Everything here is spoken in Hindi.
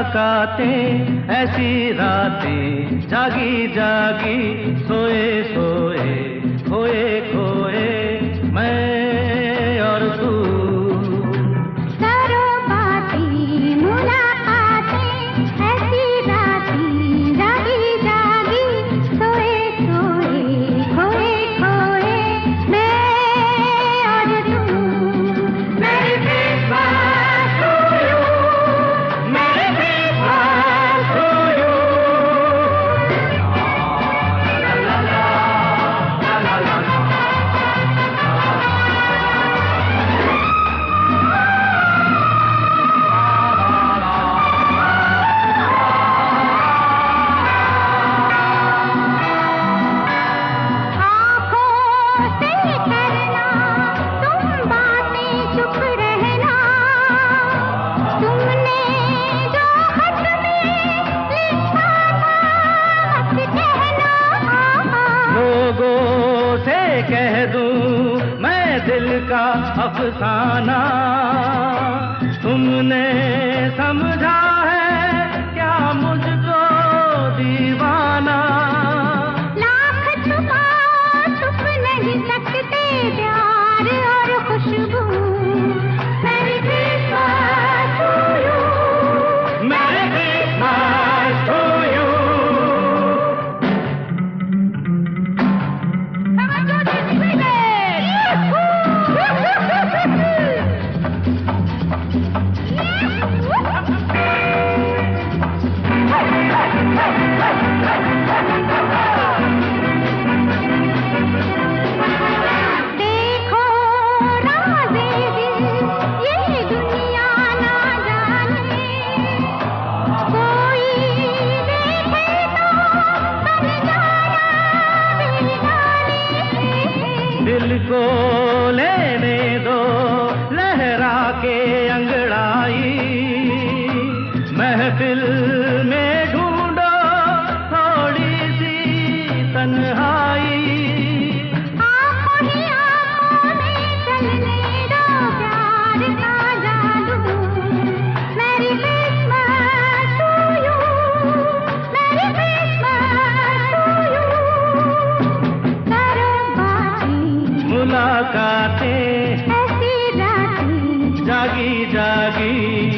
मुलाकातें ऐसी रातें, जागी जागी सोए सोए, खोए खोए मैं और तू। करो बातें मुलाकातें ऐसी रातें, जागी जागी सोए सोए, खोए खोए मैं और तू। मेरी Christmas to you, मेरी Christmas to you। ला ला ला ला ला ला ला। आँखों से करना तुम बातें, चुप रहना। तुमने जो खत में लिखा था मत कहना। लोगों से कह दूं मैं दिल का अफसाना, तुमने समझा है क्या मुझको दीवाना। लाख छुपाओ छुप नहीं सकते प्यार और खुशबू। मेरी Christmas to you, मेरी Christmas to you। Come on, Georgie, sing देखो राज़े दिल ये दुनिया ना जाने, कोई देखे तो बन जाना बेगाने। दिल को लेने दो लहरा के अंगड़ाई, महफिल में ढूंढो थोड़ी सी तन्हाई। आँखों ही आँखों में चलने दो प्यार का जादू। मेरी Christmas to you, मेरी Christmas to you। करो बातें मुलाकातें ऐसी रातें, जागी जागी